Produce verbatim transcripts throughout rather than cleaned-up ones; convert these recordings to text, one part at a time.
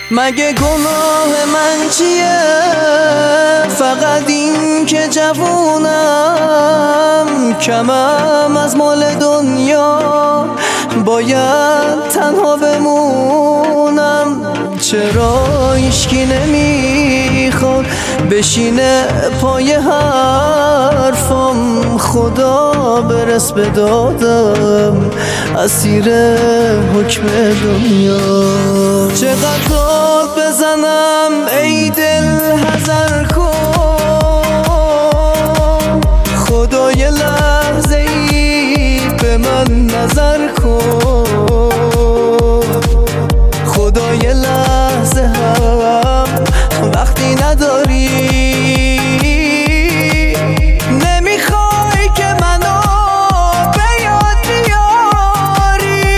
مگه گناه من چیه؟ فقط این که جوونم، کمم از مال دنیا، باید تنها بمونم. چرا هیچکی نمیخواد بشینه پای حرفم؟ خدا برس به دادم، اسیر حکم دنیا. چقدر داد بزنم ای دل حذر کن، خدا یه لحظه ای به من نظر کن. خدا یه لحظه هم وقتی نداری، نمیخوای که منو به یاد بیاری.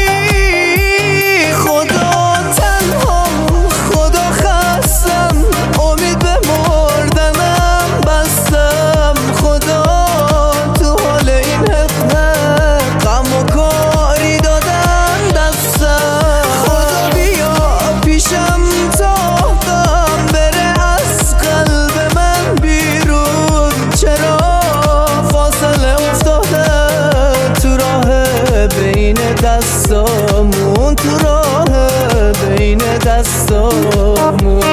خدا تنهام، خدا خستم، امید به مردنم بستم. خدا تو حال این حقنق غم و کاری دادن دستم. خدا بیا پیشم تا غم بره از قلب من بیرون. چرا فاصله افتاده تو راه بین دستامون، تو راه بین دستامون.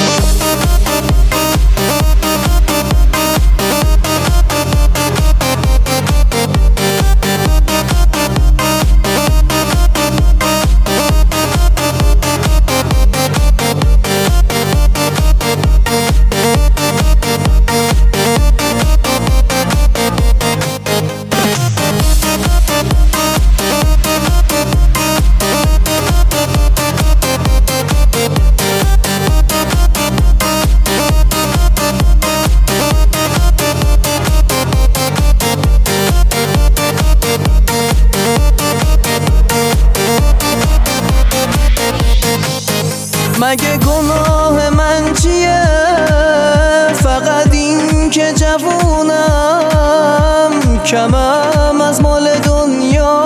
مگه گناه من چیه؟ فقط این که جوونم، کمم از مال دنیا،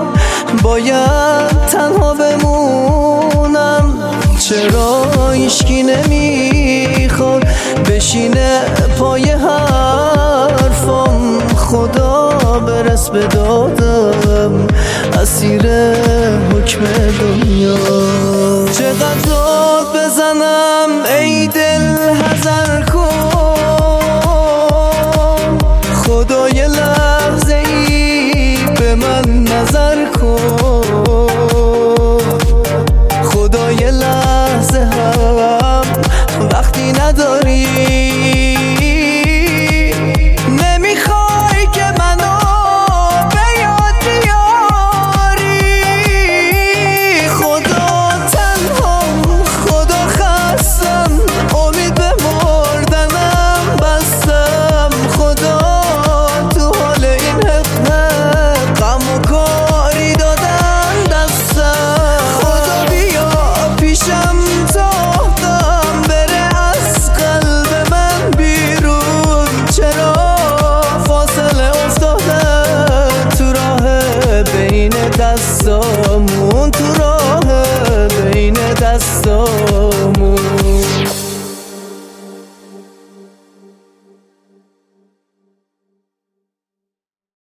باید تنها بمونم. چرا هیچکی نمیخواد بشینه پای حرفم؟ خدا برس به دادم، اسیر حکم دنیا. چقدر داد بزنم ای دل حذر کن، خدا یه لحظه ای به من نظر کن. خدا یه لحظه هم وقتی نداری، نمیخوای که منو به یاد بیاری. خدا تنهام، خدا خستم، امید به مردنم بستم. خدا تو حال این حقنق غم و کاری دادن دستم. خدا بیا پیشم تا غم بره از قلب من بیرون. چرا فاصله افتاده تو راه بین دستامون، تو راه بین دستامون.